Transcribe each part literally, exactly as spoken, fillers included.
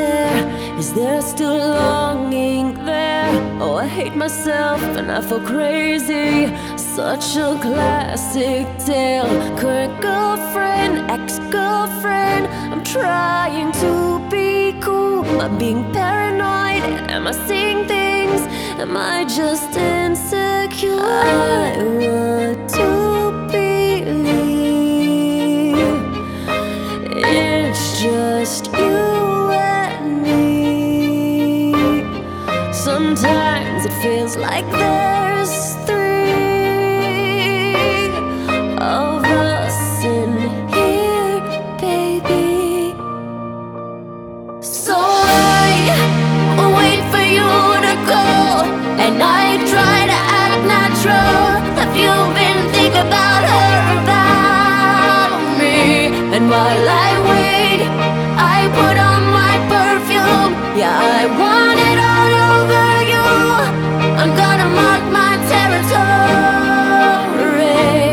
there? Is there still longing there? Oh, I hate myself and I feel crazy. Such a classic tale. Current girlfriend, ex-girlfriend. I'm trying to be cool. Am I being paranoid? Am I seeing things? Am I just insecure? I want to believe it's just you and me. Sometimes it feels like there's three of us in here, baby. So I wait for you to go, and I try to act natural. Have you been thinking about her, about me? And while I wait, I put on my perfume. Yeah, I want it all over you. I'm gonna mark my territory.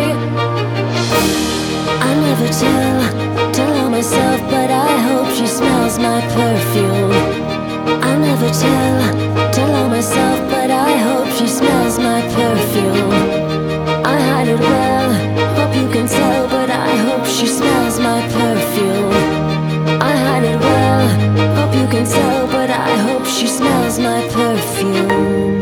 I never tell, tell on myself, but I hope she smells my perfume. I never tell, tell on myself, but I hope she smells my perfume. I hide it well, hope you can tell, but I hope she smells my perfume. I hide it well, hope you can tell, but I hope she smells my perfume.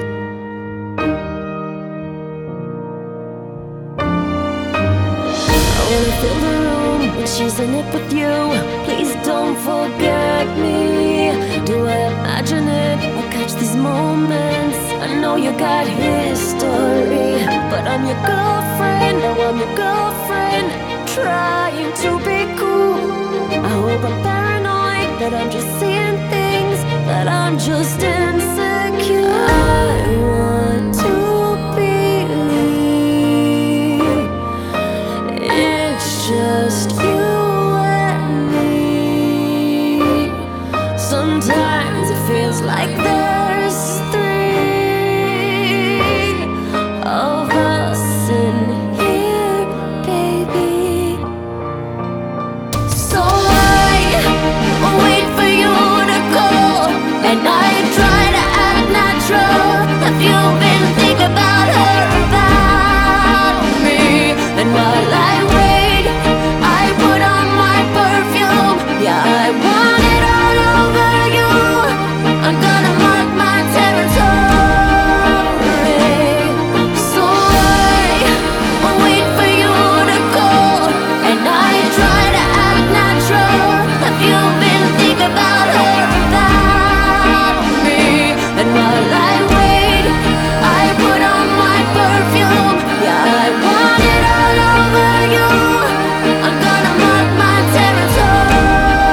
I wanna fill the room when she's in it with you. Please don't forget me. Do I imagine it or catch these moments? I know you got history, but I'm your girlfriend. Now I'm your girlfriend, trying to be cool. I hope I'm paranoid, that I'm just seeing things, that I'm just insecure. I want to believe it's just you and me. Sometimes it feels like there's three of us in here, baby. So I wait for you to go, and I try to act natural. Have you been thinking about her, about me? And while I wait, I put on my perfume. Yeah, I want it all over you. I'm gonna mark my territory. So I wait for you to go, and I try to act natural. Have you been thinking about her, about me? And while I wait, I put on my perfume. Yeah, I want it all over you. I'm gonna mark my territory.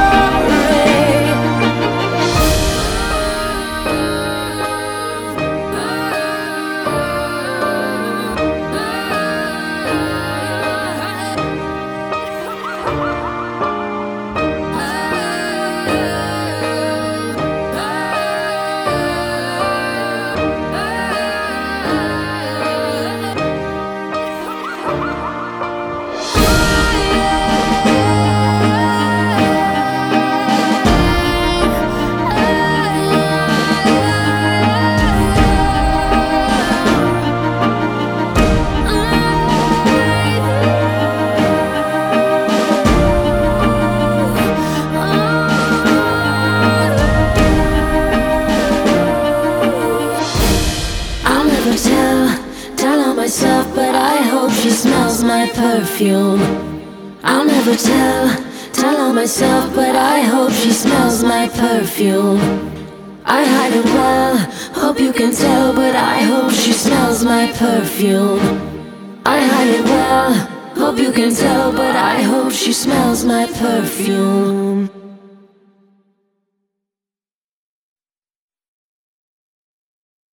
I'll never tell, tell on myself, but I hope she smells my perfume. I'll never tell, tell on myself, but I hope she smells my perfume. I hide it well, hope you can tell, but I hope she smells my perfume. I hide it well, hope you can tell, but I hope she smells my perfume.